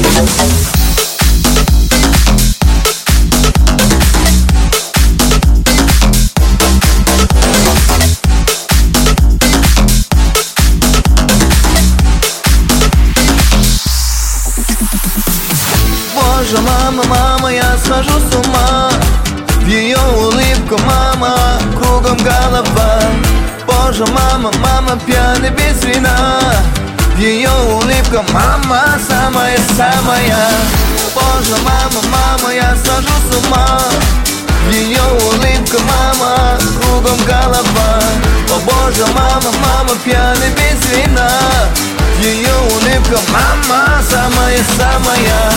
Боже, мама, мама, я схожу с ума. Ее улыбка, мама, кругом голова. Боже, мама, мама, пьяный без вина. Ее улыбка, мама, самая-самая. Боже, мама, мама, я схожу с ума. Ее улыбка, мама, кругом голова. О боже, мама, мама, пьяный без вина. Ее улыбка, мама, самая-самая.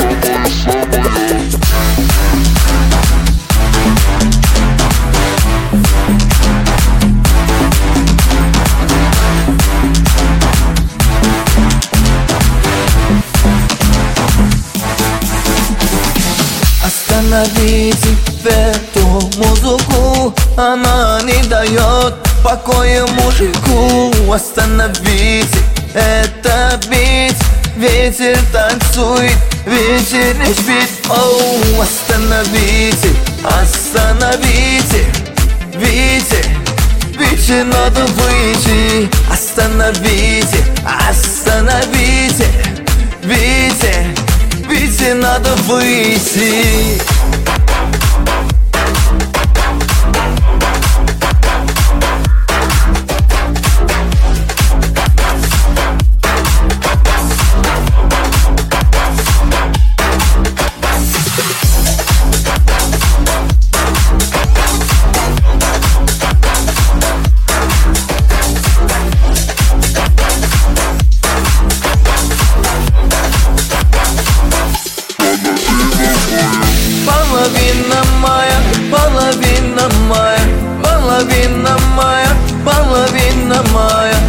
Остановите эту музыку, она не дает покоя мужику. Остановите это бит, ветер танцует, ветер не спит. Оу, остановите, остановите, Вите, Вите, надо выйти. Остановите, остановите, Вите, Вите, надо выйти. Половина моя, половина моя, половина моя, половина моя.